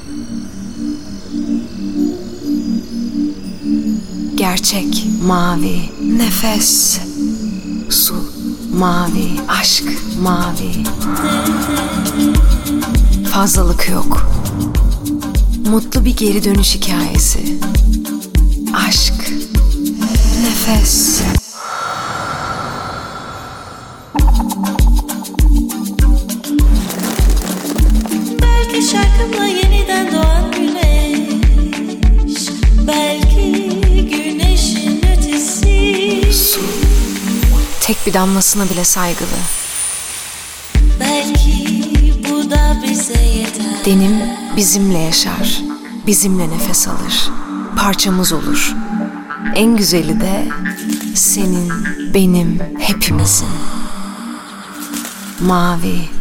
Gerçek mavi, nefes, su mavi, aşk mavi. Fazlalık yok. Mutlu bir geri dönüş hikayesi. Aşk, nefes. Belki şarkımla yeniden doğan güneş, belki güneşin ötesi. Su, tek bir damlasına bile saygılı. Belki bu da bize yeter. Denim bizimle yaşar, bizimle nefes alır, parçamız olur. En güzeli de senin, benim, hepimizin. Mavi.